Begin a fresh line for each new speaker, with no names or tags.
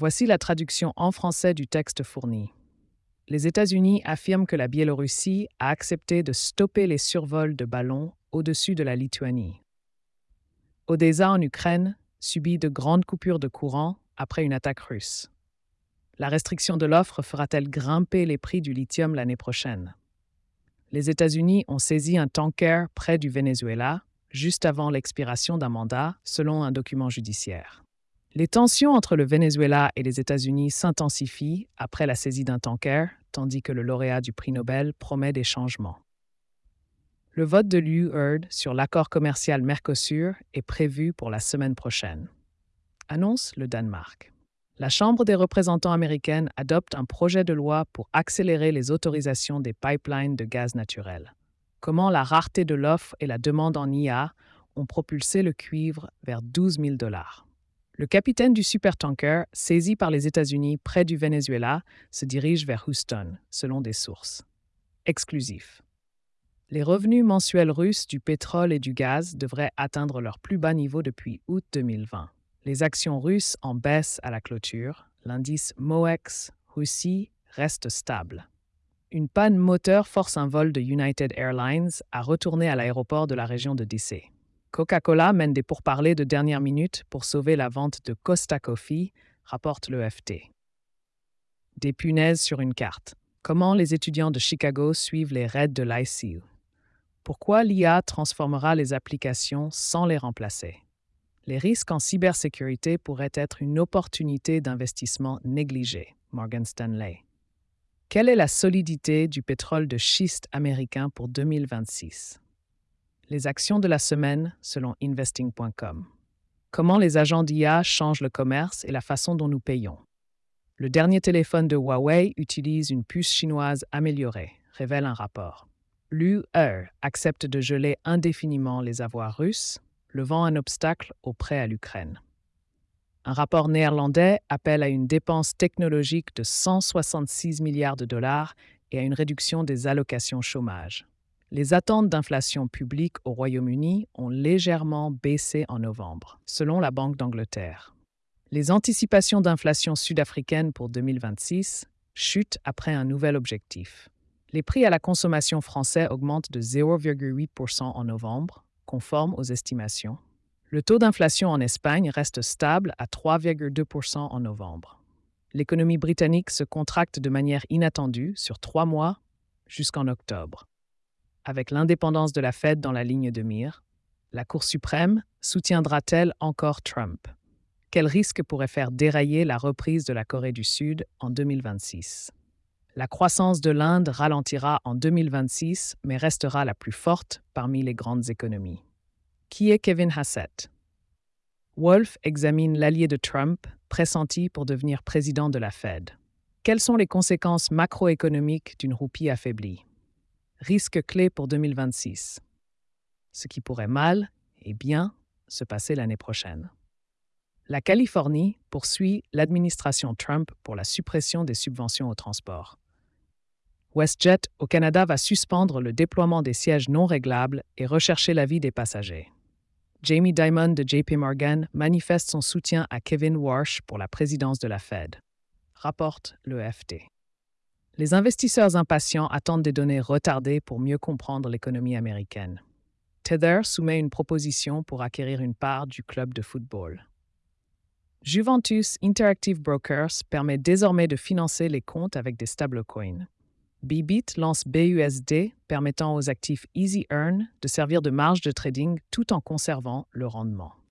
Voici la traduction en français du texte fourni. Les États-Unis affirment que la Biélorussie a accepté de stopper les survols de ballons au-dessus de la Lituanie. Odessa, en Ukraine, subit de grandes coupures de courant après une attaque russe. La restriction de l'offre fera-t-elle grimper les prix du lithium l'année prochaine? Les États-Unis ont saisi un tanker près du Venezuela, juste avant l'expiration d'un mandat, selon un document judiciaire. Les tensions entre le Venezuela et les États-Unis s'intensifient après la saisie d'un tanker, tandis que le lauréat du prix Nobel promet des changements. Le vote de l'UE sur l'accord commercial Mercosur est prévu pour la semaine prochaine. Annonce le Danemark. La Chambre des représentants américaine adopte un projet de loi pour accélérer les autorisations des pipelines de gaz naturel. Comment la rareté de l'offre et la demande en IA ont propulsé le cuivre vers 12 000 $. Le capitaine du supertanker, saisi par les États-Unis près du Venezuela, se dirige vers Houston, selon des sources. Exclusif. Les revenus mensuels russes du pétrole et du gaz devraient atteindre leur plus bas niveau depuis août 2020. Les actions russes en baisse à la clôture. L'indice MOEX Russie reste stable. Une panne moteur force un vol de United Airlines à retourner à l'aéroport de la région de DC. Coca-Cola mène des pourparlers de dernière minute pour sauver la vente de Costa Coffee, rapporte l'EFT. Des punaises sur une carte. Comment les étudiants de Chicago suivent les raids de l'ICU? Pourquoi l'IA transformera les applications sans les remplacer? Les risques en cybersécurité pourraient être une opportunité d'investissement négligée, Morgan Stanley. Quelle est la solidité du pétrole de schiste américain pour 2026? Les actions de la semaine selon investing.com. Comment les agents d'IA changent le commerce et la façon dont nous payons? Le dernier téléphone de Huawei utilise une puce chinoise améliorée, révèle un rapport. L'UE accepte de geler indéfiniment les avoirs russes, levant un obstacle au prêt à l'Ukraine. Un rapport néerlandais appelle à une dépense technologique de 166 milliards de dollars et à une réduction des allocations chômage. Les attentes d'inflation publique au Royaume-Uni ont légèrement baissé en novembre, selon la Banque d'Angleterre. Les anticipations d'inflation sud-africaine pour 2026 chutent après un nouvel objectif. Les prix à la consommation français augmentent de 0,8% en novembre, conforme aux estimations. Le taux d'inflation en Espagne reste stable à 3,2% en novembre. L'économie britannique se contracte de manière inattendue sur 3 mois jusqu'en octobre. Avec l'indépendance de la Fed dans la ligne de mire, la Cour suprême soutiendra-t-elle encore Trump? Quel risque pourrait faire dérailler la reprise de la Corée du Sud en 2026? La croissance de l'Inde ralentira en 2026, mais restera la plus forte parmi les grandes économies. Qui est Kevin Hassett? Wolf examine l'allié de Trump, pressenti pour devenir président de la Fed. Quelles sont les conséquences macroéconomiques d'une roupie affaiblie? Risque clé pour 2026. Ce qui pourrait mal et bien se passer l'année prochaine. La Californie poursuit l'administration Trump pour la suppression des subventions au transport. WestJet au Canada va suspendre le déploiement des sièges non réglables et rechercher l'avis des passagers. Jamie Dimon de JP Morgan manifeste son soutien à Kevin Warsh pour la présidence de la Fed, rapporte l'EFT. Les investisseurs impatients attendent des données retardées pour mieux comprendre l'économie américaine. Tether soumet une proposition pour acquérir une part du club de football. Juventus Interactive Brokers permet désormais de financer les comptes avec des stablecoins. Bybit lance BUSD, permettant aux actifs Easy Earn de servir de marge de trading tout en conservant le rendement.